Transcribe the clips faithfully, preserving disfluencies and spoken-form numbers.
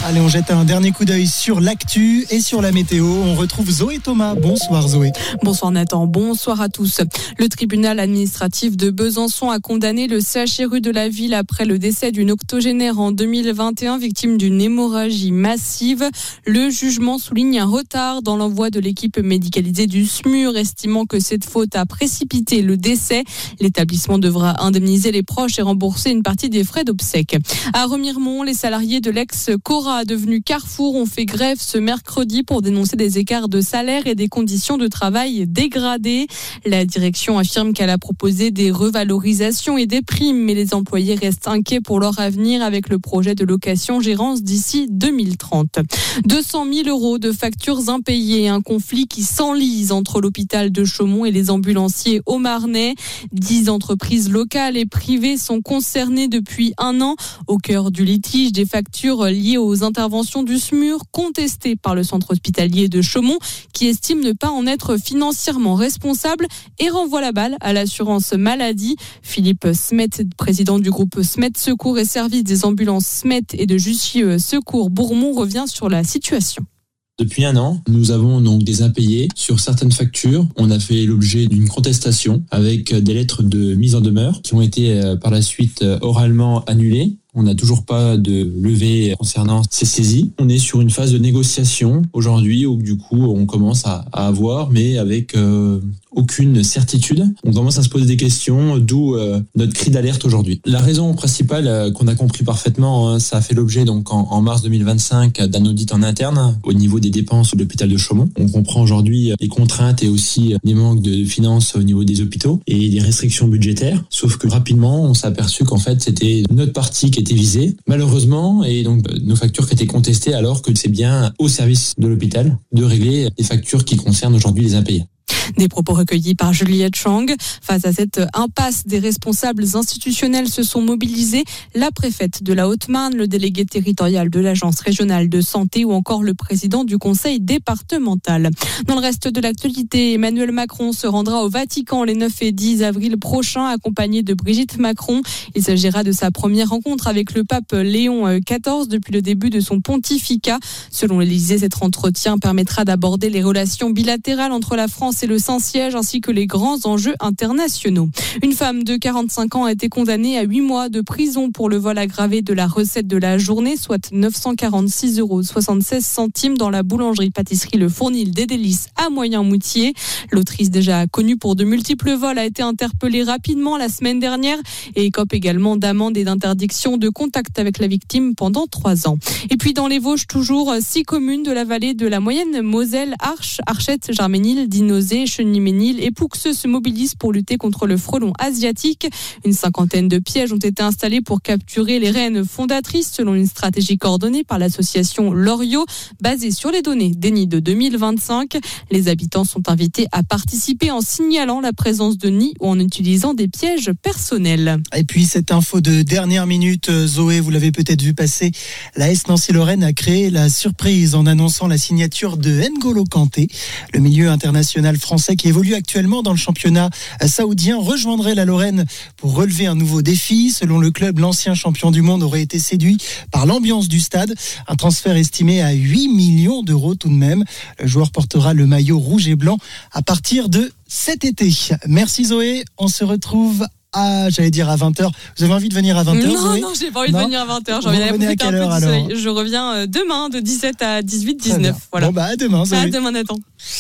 Allez, on jette un dernier coup d'œil sur l'actu et sur la météo. On retrouve Zoé Thomas. Bonsoir Zoé. Bonsoir Nathan, bonsoir à tous. Le tribunal administratif de Besançon a condamné le C H R U de la ville après le décès d'une octogénaire en deux mille vingt et un, victime d'une hémorragie massive. Le jugement souligne un retard dans l'envoi de l'équipe médicalisée du S M U R, estimant que cette faute a précipité le décès. L'établissement devra indemniser les proches et rembourser une partie des frais d'obsèques. À Remiremont, les salariés de l'ex-Cora, devenu Carrefour, ont fait grève ce mercredi pour dénoncer des écarts de salaire et des conditions de travail dégradées. La direction affirme qu'elle a proposé des revalorisations et des primes, mais les employés restent inquiets pour leur avenir avec le projet de location-gérance d'ici deux mille trente. deux cent mille euros de factures impayées, un conflit qui s'enlise entre l'hôpital de Chaumont et les ambulanciers haut-marnais. Dix entreprises locales et privées sont concernées depuis un an. Au cœur du litige, des factures liées aux interventions du S M U R contestées par le centre hospitalier de Chaumont, qui estime ne pas en être financièrement responsable et renvoie la balle à l'assurance maladie. Philippe Smet, président du groupe Smet Secours et service des ambulances Smet et de Jussieu Secours Bourmont, revient sur la situation. Depuis un an, nous avons donc des impayés sur certaines factures. On a fait l'objet d'une contestation avec des lettres de mise en demeure qui ont été par la suite oralement annulées. On n'a toujours pas de levée concernant ces saisies. On est sur une phase de négociation aujourd'hui où du coup on commence à, à avoir, mais avec euh, aucune certitude. On commence à se poser des questions, d'où euh, notre cri d'alerte aujourd'hui. La raison principale euh, qu'on a compris parfaitement, hein, ça a fait l'objet donc en, en mars deux mille vingt-cinq d'un audit en interne au niveau des dépenses de l'hôpital de Chaumont. On comprend aujourd'hui les contraintes et aussi les manques de finances au niveau des hôpitaux et des restrictions budgétaires. Sauf que rapidement, on s'est aperçu qu'en fait c'était notre partie qui était visée, malheureusement, et donc nos factures qui étaient contestées alors que c'est bien au service de l'hôpital de régler les factures qui concernent aujourd'hui les impayés. Des propos recueillis par Juliette Chang. Face à cette impasse, des responsables institutionnels se sont mobilisés. La préfète de la Haute-Marne, le délégué territorial de l'agence régionale de santé ou encore le président du conseil départemental. Dans le reste de l'actualité, Emmanuel Macron se rendra au Vatican les neuf et dix avril prochains, accompagné de Brigitte Macron. Il s'agira de sa première rencontre avec le pape Léon quatorze depuis le début de son pontificat. Selon l'Élysée, cet entretien permettra d'aborder les relations bilatérales entre la France et le Saint-Siège ainsi que les grands enjeux internationaux. Une femme de quarante-cinq ans a été condamnée à huit mois de prison pour le vol aggravé de la recette de la journée, soit neuf cent quarante-six euros soixante-seize centimes dans la boulangerie-pâtisserie Le Fournil des Délices à Moyen-Moutier. L'autrice, déjà connue pour de multiples vols, a été interpellée rapidement la semaine dernière et écope également d'amende et d'interdiction de contact avec la victime pendant trois ans. Et puis dans les Vosges, toujours six communes de la vallée de la Moyenne Moselle, Arches, Archette, Jarménil, Dinozé, Chenilménil et Pouxeux se mobilisent pour lutter contre le frelon asiatique. Une cinquantaine de pièges ont été installés pour capturer les reines fondatrices selon une stratégie coordonnée par l'association Loriot, basée sur les données des nids de deux mille vingt-cinq. Les habitants sont invités à participer en signalant la présence de nids ou en utilisant des pièges personnels. Et puis cette info de dernière minute, Zoé, vous l'avez peut-être vu passer, la S Nancy-Lorraine a créé la surprise en annonçant la signature de N'Golo Kanté. Le milieu international français qui évolue actuellement dans le championnat saoudien rejoindrait la Lorraine pour relever un nouveau défi. Selon le club, l'ancien champion du monde aurait été séduit par l'ambiance du stade. Un transfert estimé à huit millions d'euros tout de même. Le joueur portera le maillot rouge et blanc à partir de cet été. Merci Zoé, on se retrouve à, j'allais dire à vingt heures. Vous avez envie de venir à vingt heures, Non, Zoé non, j'ai pas envie non de venir à vingt heures. J'ai Vous envie d'aller revenez à profiter un quelle peu heure, du alors soleil. Je reviens demain de dix-sept à dix-huit dix-neuf. Voilà. Bon bah à demain Zoé. À demain Nathan.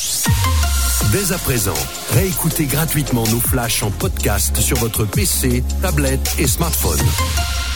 Dès à présent, réécoutez gratuitement nos flashs en podcast sur votre P C, tablette et smartphone.